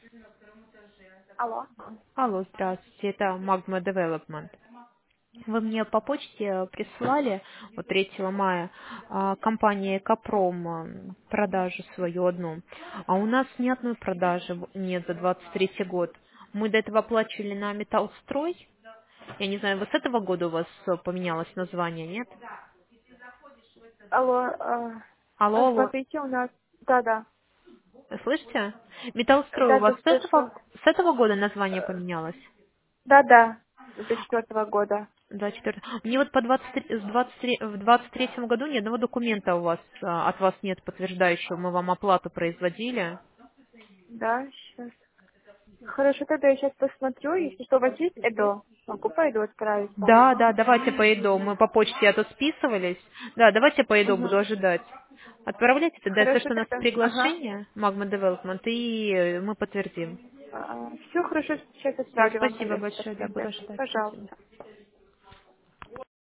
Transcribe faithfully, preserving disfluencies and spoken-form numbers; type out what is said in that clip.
Алло. Алло, здравствуйте, это Magma Development. Вы мне по почте прислали вот третьего мая а, компания Капром а, продажу свою одну, а у нас ни одной продажи в- нет за двадцать третий год. Мы до этого оплачивали на Металлстрой. Я не знаю, вот с этого года у вас э, поменялось название, нет? Алло. а, а, Алло, алло, Смотрите, у нас... Да-да. слышите? Металлстрой у вас Да-да, с слышу. этого, с этого года название поменялось? Да-да. До четвертого года. двадцать четвёртого. Мне вот по двадцать три, с двадцать три, в двадцать третьем году ни одного документа у вас, а, от вас нет подтверждающего, мы вам оплату производили. Да, сейчас. Хорошо, тогда я сейчас посмотрю. Если что, у вас есть Эдо? Могу по Эдо отправить вам. Да, да, давайте по ЕДО. Мы по почте это списывались. Да, давайте по ЕДО, Угу. буду ожидать. Отправляйте тогда, если Хорошо что, у нас тогда. Ага. приглашение, Magma Development, и э, мы подтвердим. все хорошо, сейчас Все, отправлю вам спасибо тогда большое, да, буду документы. ожидать. Спасибо. Пожалуйста.